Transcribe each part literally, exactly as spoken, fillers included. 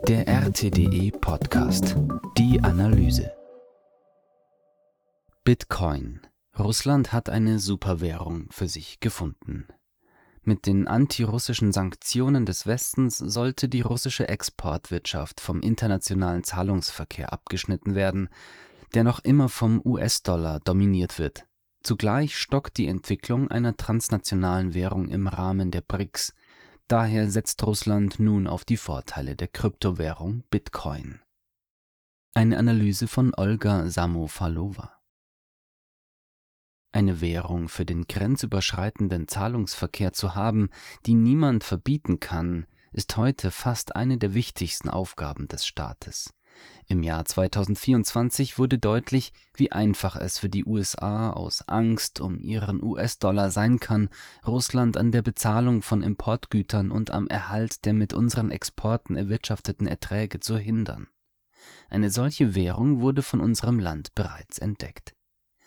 Der R T D E-Podcast. Die Analyse. Bitcoin. Russland hat eine Superwährung für sich gefunden. Mit den antirussischen Sanktionen des Westens sollte die russische Exportwirtschaft vom internationalen Zahlungsverkehr abgeschnitten werden, der noch immer vom U S-Dollar dominiert wird. Zugleich stockt die Entwicklung einer transnationalen Währung im Rahmen der B R I C S. Daher setzt Russland nun auf die Vorteile der Kryptowährung Bitcoin. Eine Analyse von Olga Samofalova. Eine Währung für den grenzüberschreitenden Zahlungsverkehr zu haben, die niemand verbieten kann, ist heute fast eine der wichtigsten Aufgaben des Staates. Im Jahr zweitausendvierundzwanzig wurde deutlich, wie einfach es für die U S A aus Angst um ihren U S-Dollar sein kann, Russland an der Bezahlung von Importgütern und am Erhalt der mit unseren Exporten erwirtschafteten Erträge zu hindern. Eine solche Währung wurde von unserem Land bereits entdeckt.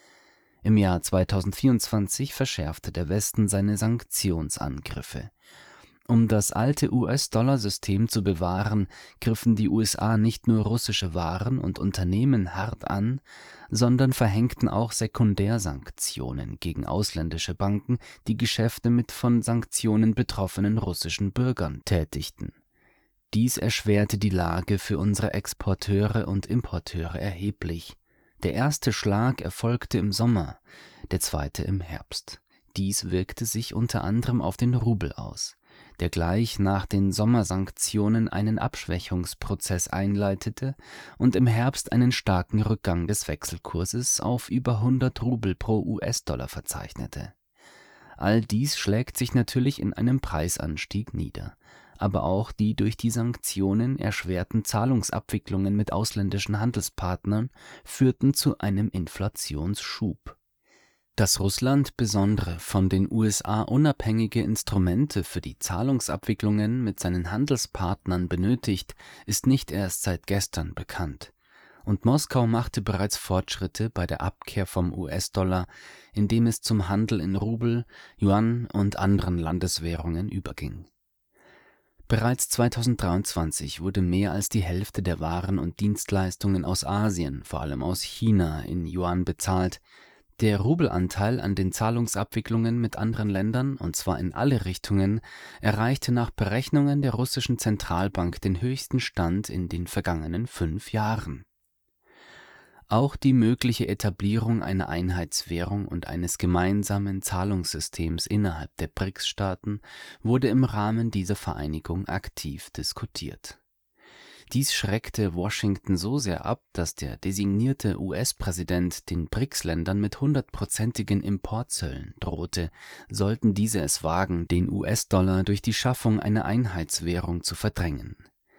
Im Jahr zweitausendvierundzwanzig verschärfte der Westen seine Sanktionsangriffe. Um das alte U S-Dollar-System zu bewahren, griffen die U S A nicht nur russische Waren und Unternehmen hart an, sondern verhängten auch Sekundärsanktionen gegen ausländische Banken, die Geschäfte mit von Sanktionen betroffenen russischen Bürgern tätigten. Dies erschwerte die Lage für unsere Exporteure und Importeure erheblich. Der erste Schlag erfolgte im Sommer, der zweite im Herbst. Dies wirkte sich unter anderem auf den Rubel aus, der gleich nach den Sommersanktionen einen Abschwächungsprozess einleitete und im Herbst einen starken Rückgang des Wechselkurses auf über hundert Rubel pro U S-Dollar verzeichnete. All dies schlägt sich natürlich in einem Preisanstieg nieder, aber auch die durch die Sanktionen erschwerten Zahlungsabwicklungen mit ausländischen Handelspartnern führten zu einem Inflationsschub. Dass Russland besondere, von den U S A unabhängige Instrumente für die Zahlungsabwicklungen mit seinen Handelspartnern benötigt, ist nicht erst seit gestern bekannt. Und Moskau machte bereits Fortschritte bei der Abkehr vom U S-Dollar, indem es zum Handel in Rubel, Yuan und anderen Landeswährungen überging. Bereits zweitausenddreiundzwanzig wurde mehr als die Hälfte der Waren und Dienstleistungen aus Asien, vor allem aus China, in Yuan bezahlt. Der Rubelanteil an den Zahlungsabwicklungen mit anderen Ländern, und zwar in alle Richtungen, erreichte nach Berechnungen der russischen Zentralbank den höchsten Stand in den vergangenen fünf Jahren. Auch die mögliche Etablierung einer Einheitswährung und eines gemeinsamen Zahlungssystems innerhalb der B R I C S-Staaten wurde im Rahmen dieser Vereinigung aktiv diskutiert. Dies schreckte Washington so sehr ab, dass der designierte U S-Präsident den B R I C S-Ländern mit hundertprozentigen Importzöllen drohte, sollten diese es wagen, den U S-Dollar durch die Schaffung einer Einheitswährung zu verdrängen.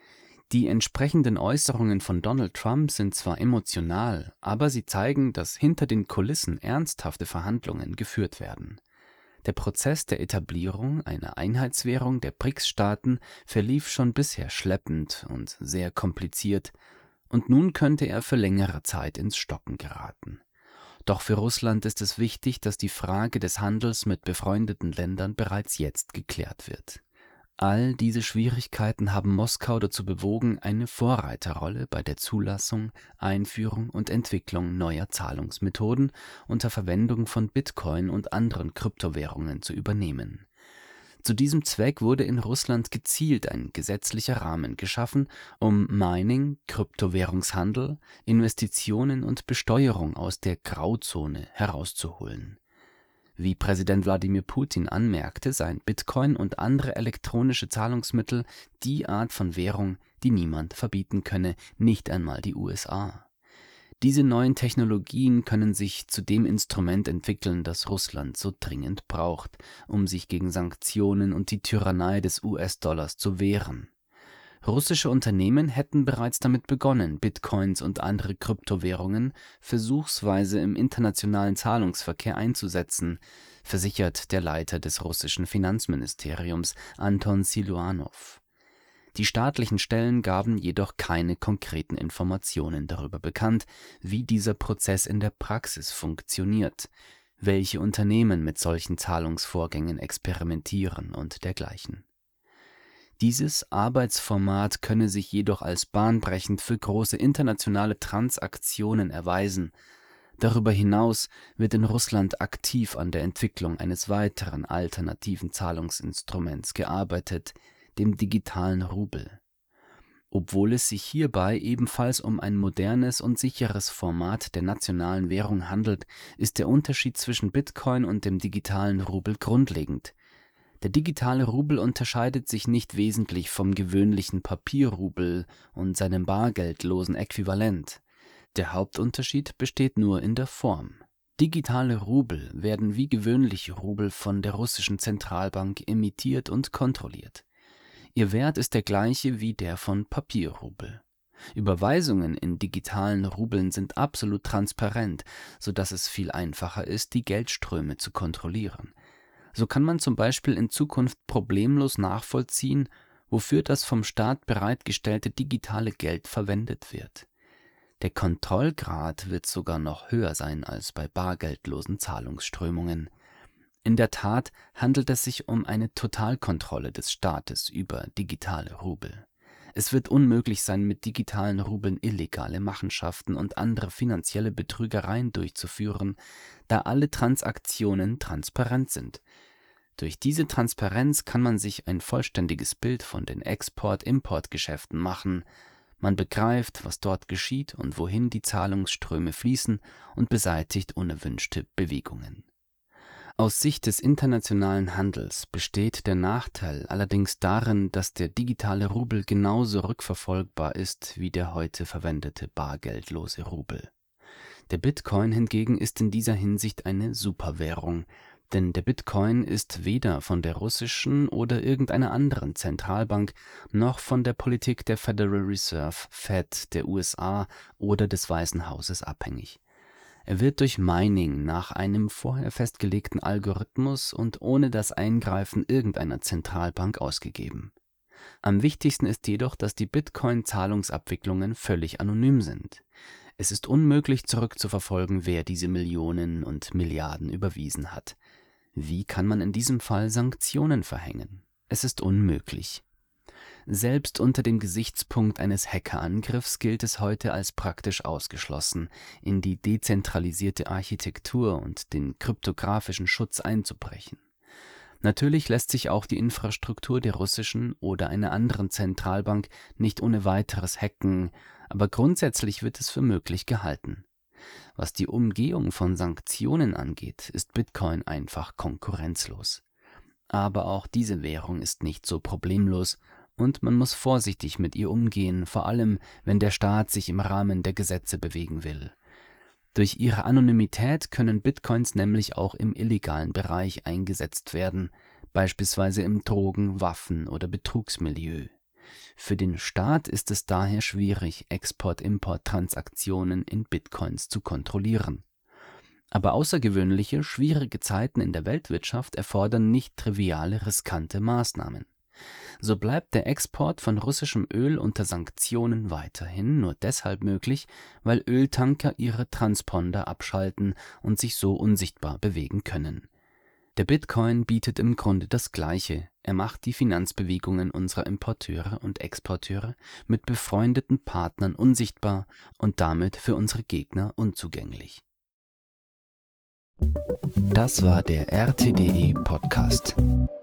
Die entsprechenden Äußerungen von Donald Trump sind zwar emotional, aber sie zeigen, dass hinter den Kulissen ernsthafte Verhandlungen geführt werden. Der Prozess der Etablierung einer Einheitswährung der B R I C S-Staaten verlief schon bisher schleppend und sehr kompliziert, und nun könnte er für längere Zeit ins Stocken geraten. Doch für Russland ist es wichtig, dass die Frage des Handels mit befreundeten Ländern bereits jetzt geklärt wird. All diese Schwierigkeiten haben Moskau dazu bewogen, eine Vorreiterrolle bei der Zulassung, Einführung und Entwicklung neuer Zahlungsmethoden unter Verwendung von Bitcoin und anderen Kryptowährungen zu übernehmen. Zu diesem Zweck wurde in Russland gezielt ein gesetzlicher Rahmen geschaffen, um Mining, Kryptowährungshandel, Investitionen und Besteuerung aus der Grauzone herauszuholen. Wie Präsident Wladimir Putin anmerkte, seien Bitcoin und andere elektronische Zahlungsmittel die Art von Währung, die niemand verbieten könne, nicht einmal die U S A. Diese neuen Technologien können sich zu dem Instrument entwickeln, das Russland so dringend braucht, um sich gegen Sanktionen und die Tyrannei des U S-Dollars zu wehren. Russische Unternehmen hätten bereits damit begonnen, Bitcoins und andere Kryptowährungen versuchsweise im internationalen Zahlungsverkehr einzusetzen, versichert der Leiter des russischen Finanzministeriums Anton Siluanow. Die staatlichen Stellen gaben jedoch keine konkreten Informationen darüber bekannt, wie dieser Prozess in der Praxis funktioniert, welche Unternehmen mit solchen Zahlungsvorgängen experimentieren und dergleichen. Dieses Arbeitsformat könne sich jedoch als bahnbrechend für große internationale Transaktionen erweisen. Darüber hinaus wird in Russland aktiv an der Entwicklung eines weiteren alternativen Zahlungsinstruments gearbeitet, dem digitalen Rubel. Obwohl es sich hierbei ebenfalls um ein modernes und sicheres Format der nationalen Währung handelt, ist der Unterschied zwischen Bitcoin und dem digitalen Rubel grundlegend. Der digitale Rubel unterscheidet sich nicht wesentlich vom gewöhnlichen Papierrubel und seinem bargeldlosen Äquivalent. Der Hauptunterschied besteht nur in der Form. Digitale Rubel werden wie gewöhnliche Rubel von der russischen Zentralbank emittiert und kontrolliert. Ihr Wert ist der gleiche wie der von Papierrubel. Überweisungen in digitalen Rubeln sind absolut transparent, sodass es viel einfacher ist, die Geldströme zu kontrollieren. So kann man zum Beispiel in Zukunft problemlos nachvollziehen, wofür das vom Staat bereitgestellte digitale Geld verwendet wird. Der Kontrollgrad wird sogar noch höher sein als bei bargeldlosen Zahlungsströmungen. In der Tat handelt es sich um eine Totalkontrolle des Staates über digitale Rubel. Es wird unmöglich sein, mit digitalen Rubeln illegale Machenschaften und andere finanzielle Betrügereien durchzuführen, da alle Transaktionen transparent sind. Durch diese Transparenz kann man sich ein vollständiges Bild von den Export-Import-Geschäften machen. Man begreift, was dort geschieht und wohin die Zahlungsströme fließen und beseitigt unerwünschte Bewegungen. Aus Sicht des internationalen Handels besteht der Nachteil allerdings darin, dass der digitale Rubel genauso rückverfolgbar ist wie der heute verwendete bargeldlose Rubel. Der Bitcoin hingegen ist in dieser Hinsicht eine Superwährung, denn der Bitcoin ist weder von der russischen oder irgendeiner anderen Zentralbank noch von der Politik der Federal Reserve Fed der U S A oder des Weißen Hauses abhängig. Er wird durch Mining nach einem vorher festgelegten Algorithmus und ohne das Eingreifen irgendeiner Zentralbank ausgegeben. Am wichtigsten ist jedoch, dass die Bitcoin-Zahlungsabwicklungen völlig anonym sind. Es ist unmöglich zurückzuverfolgen, wer diese Millionen und Milliarden überwiesen hat. Wie kann man in diesem Fall Sanktionen verhängen? Es ist unmöglich. Selbst unter dem Gesichtspunkt eines Hackerangriffs gilt es heute als praktisch ausgeschlossen, in die dezentralisierte Architektur und den kryptografischen Schutz einzubrechen. Natürlich lässt sich auch die Infrastruktur der russischen oder einer anderen Zentralbank nicht ohne weiteres hacken, aber grundsätzlich wird es für möglich gehalten. Was die Umgehung von Sanktionen angeht, ist Bitcoin einfach konkurrenzlos. Aber auch diese Währung ist nicht so problemlos und man muss vorsichtig mit ihr umgehen, vor allem wenn der Staat sich im Rahmen der Gesetze bewegen will. Durch ihre Anonymität können Bitcoins nämlich auch im illegalen Bereich eingesetzt werden, beispielsweise im Drogen-, Waffen- oder Betrugsmilieu. Für den Staat ist es daher schwierig, Export-Import-Transaktionen in Bitcoins zu kontrollieren. Aber außergewöhnliche, schwierige Zeiten in der Weltwirtschaft erfordern nicht triviale, riskante Maßnahmen. So bleibt der Export von russischem Öl unter Sanktionen weiterhin nur deshalb möglich, weil Öltanker ihre Transponder abschalten und sich so unsichtbar bewegen können. Der Bitcoin bietet im Grunde das Gleiche. Er macht die Finanzbewegungen unserer Importeure und Exporteure mit befreundeten Partnern unsichtbar und damit für unsere Gegner unzugänglich. Das war der R T D E Podcast.